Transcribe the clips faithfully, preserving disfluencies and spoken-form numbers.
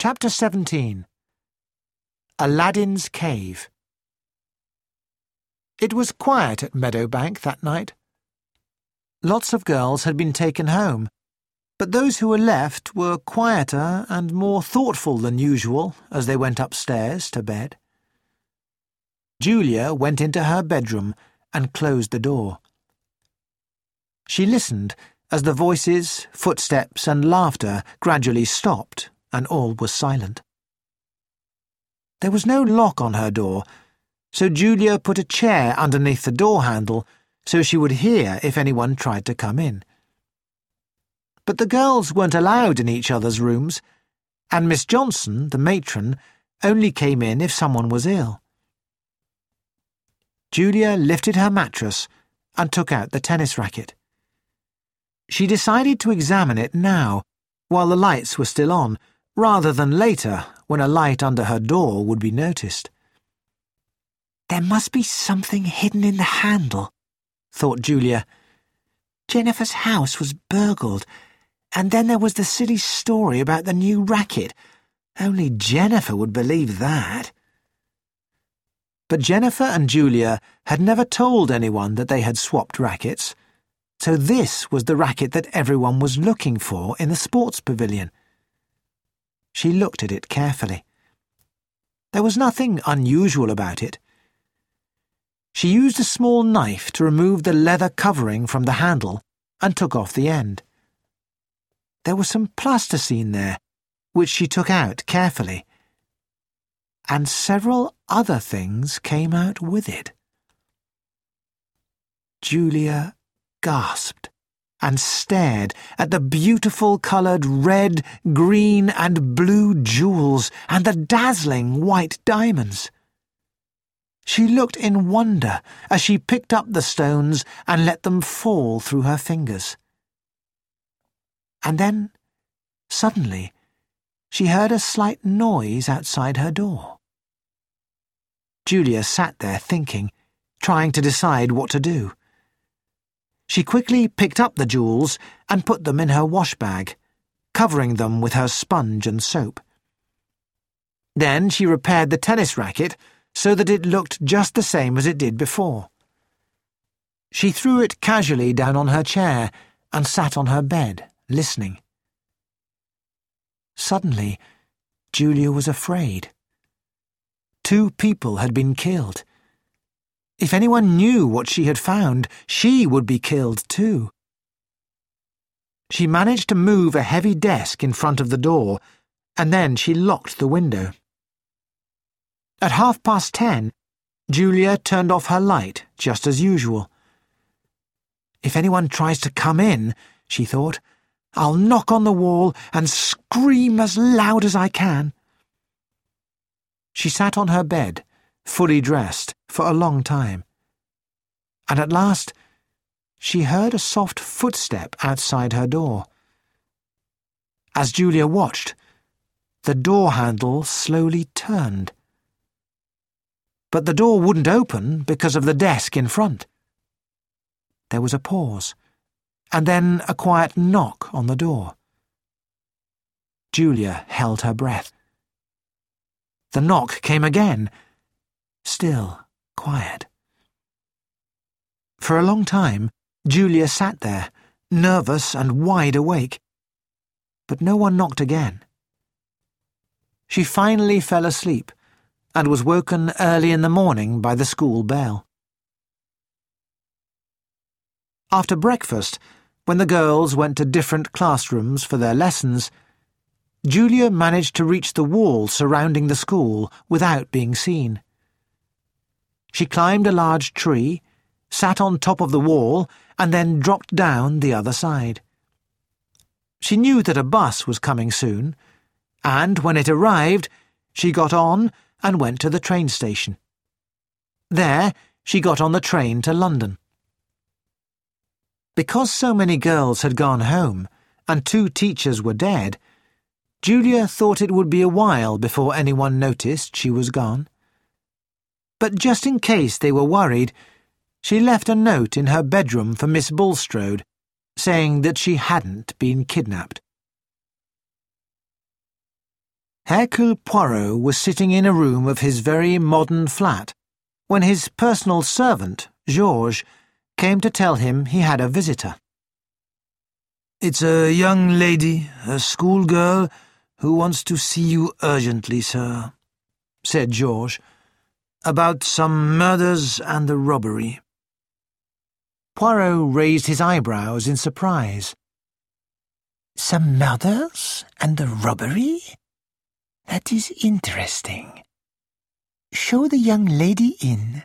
Chapter seventeen. Aladdin's Cave. It was quiet at Meadowbank that night. Lots of girls had been taken home, but those who were left were quieter and more thoughtful than usual as they went upstairs to bed. Julia went into her bedroom and closed the door. She listened as the voices, footsteps and laughter gradually stopped and all was silent. There was no lock on her door, so Julia put a chair underneath the door handle so she would hear if anyone tried to come in. But the girls weren't allowed in each other's rooms, and Miss Johnson, the matron, only came in if someone was ill. Julia lifted her mattress and took out the tennis racket. She decided to examine it now, while the lights were still on, rather than later, when a light under her door would be noticed. There must be something hidden in the handle, thought Julia. Jennifer's house was burgled, and then there was the silly story about the new racket. Only Jennifer would believe that. But Jennifer and Julia had never told anyone that they had swapped rackets, so this was the racket that everyone was looking for in the sports pavilion. She looked at it carefully. There was nothing unusual about it. She used a small knife to remove the leather covering from the handle and took off the end. There was some plasticine there, which she took out carefully. And several other things came out with it. Julia gasped and stared at the beautiful coloured red, green and blue jewels and the dazzling white diamonds. She looked in wonder as she picked up the stones and let them fall through her fingers. And then, suddenly, she heard a slight noise outside her door. Julia sat there thinking, trying to decide what to do. She quickly picked up the jewels and put them in her wash bag, covering them with her sponge and soap. Then she repaired the tennis racket so that it looked just the same as it did before. She threw it casually down on her chair and sat on her bed, listening. Suddenly, Julia was afraid. Two people had been killed. If anyone knew what she had found, she would be killed too. She managed to move a heavy desk in front of the door, and then she locked the window. At half past ten, Julia turned off her light, just as usual. If anyone tries to come in, she thought, I'll knock on the wall and scream as loud as I can. She sat on her bed, fully dressed, for a long time. And at last, she heard a soft footstep outside her door. As Julia watched, the door handle slowly turned. But the door wouldn't open because of the desk in front. There was a pause, and then a quiet knock on the door. Julia held her breath. The knock came again, still quiet. For a long time, Julia sat there, nervous and wide awake. But no one knocked again. She finally fell asleep and was woken early in the morning by the school bell. After breakfast, when the girls went to different classrooms for their lessons, Julia managed to reach the wall surrounding the school without being seen. She climbed a large tree, sat on top of the wall, and then dropped down the other side. She knew that a bus was coming soon, and when it arrived, she got on and went to the train station. There, she got on the train to London. Because so many girls had gone home, and two teachers were dead, Julia thought it would be a while before anyone noticed she was gone. But just in case they were worried, she left a note in her bedroom for Miss Bulstrode, saying that she hadn't been kidnapped. Hercule Poirot was sitting in a room of his very modern flat when his personal servant, Georges, came to tell him he had a visitor. "It's a young lady, a schoolgirl, who wants to see you urgently, sir," said Georges, "about some murders and a robbery." Poirot raised his eyebrows in surprise. "Some murders and a robbery? That is interesting. Show the young lady in."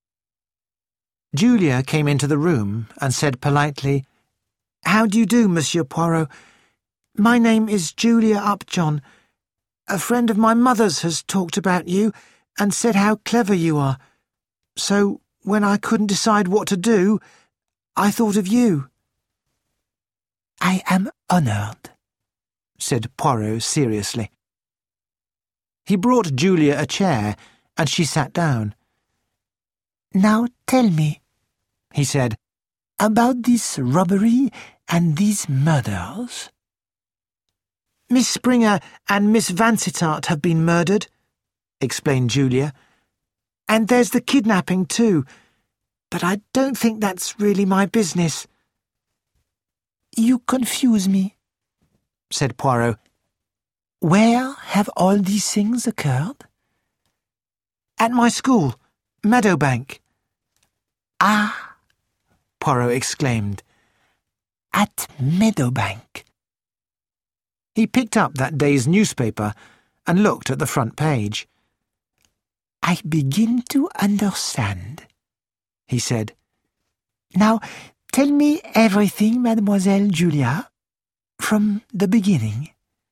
Julia came into the room and said politely, "How do you do, Monsieur Poirot? My name is Julia Upjohn. A friend of my mother's has talked about you and said how clever you are. So, when I couldn't decide what to do, I thought of you." "I am honoured," said Poirot seriously. He brought Julia a chair, and she sat down. "Now tell me," he said, "about this robbery and these murders." "Miss Springer and Miss Vansittart have been murdered," explained Julia. "And there's the kidnapping too, but I don't think that's really my business." "You confuse me," said Poirot. "Where have all these things occurred?" "At my school, Meadowbank." "Ah!" Poirot exclaimed. "At Meadowbank." He picked up that day's newspaper and looked at the front page. "I begin to understand," he said. "Now, tell me everything, Mademoiselle Julia, from the beginning."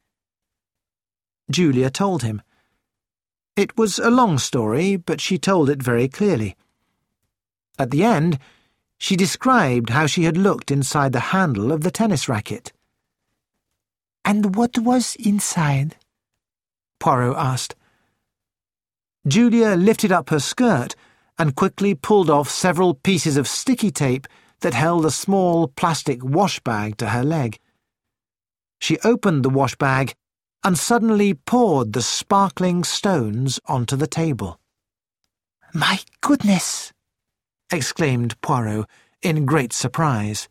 Julia told him. It was a long story, but she told it very clearly. At the end, she described how she had looked inside the handle of the tennis racket. "And what was inside?" Poirot asked. Julia lifted up her skirt and quickly pulled off several pieces of sticky tape that held a small plastic wash bag to her leg. She opened the wash bag and suddenly poured the sparkling stones onto the table. "My goodness!" exclaimed Poirot in great surprise.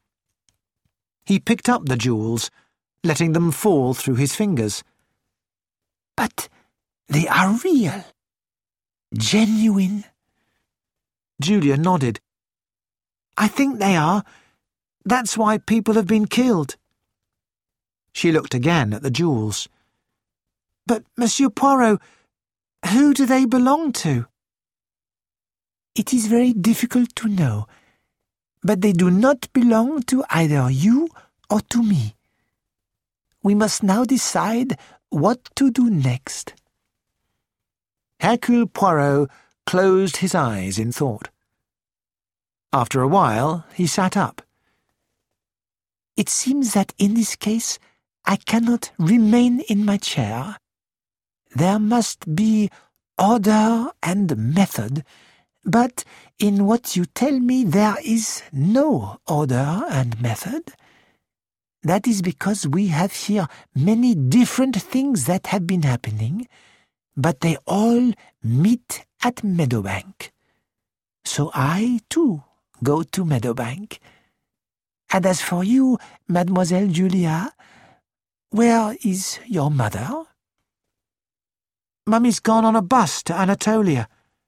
He picked up the jewels, letting them fall through his fingers. "But they are real, genuine." Julia nodded. "I think they are. That's why people have been killed." She looked again at the jewels. "But, Monsieur Poirot, who do they belong to?" "It is very difficult to know, but they do not belong to either you or to me. We must now decide what to do next." Hercule Poirot closed his eyes in thought. After a while, he sat up. "It seems that in this case I cannot remain in my chair. There must be order and method, but in what you tell me there is no order and method. That is because we have here many different things that have been happening, but they all meet at Meadowbank. So I, too, go to Meadowbank. And as for you, Mademoiselle Julia, where is your mother?" "Mummy's gone on a bus to Anatolia."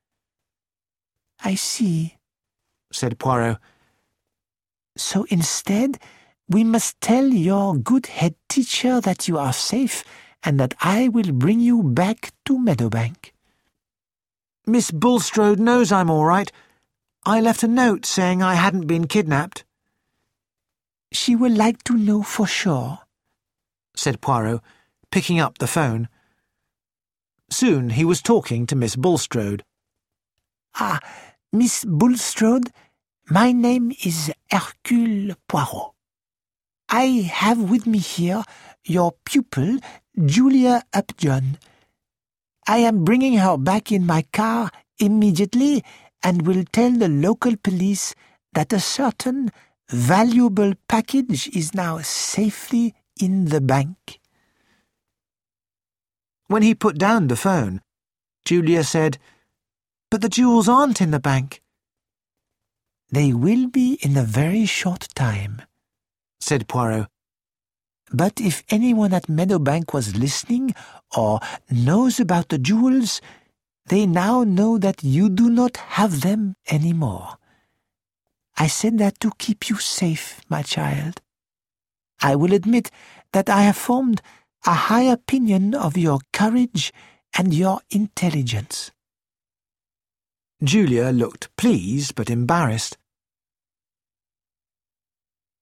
"I see," said Poirot. "So instead, we must tell your good head teacher that you are safe and that I will bring you back to Meadowbank." "Miss Bulstrode knows I'm all right. I left a note saying I hadn't been kidnapped." "She will like to know for sure," said Poirot, picking up the phone. Soon he was talking to Miss Bulstrode. "Ah, Miss Bulstrode, my name is Hercule Poirot. I have with me here your pupil, Julia Upjohn. I am bringing her back in my car immediately and will tell the local police that a certain valuable package is now safely in the bank." When he put down the phone, Julia said, "But the jewels aren't in the bank." "They will be in a very short time," said Poirot. "But if anyone at Meadowbank was listening or knows about the jewels, they now know that you do not have them any more. I said that to keep you safe, my child. I will admit that I have formed a high opinion of your courage and your intelligence." Julia looked pleased but embarrassed.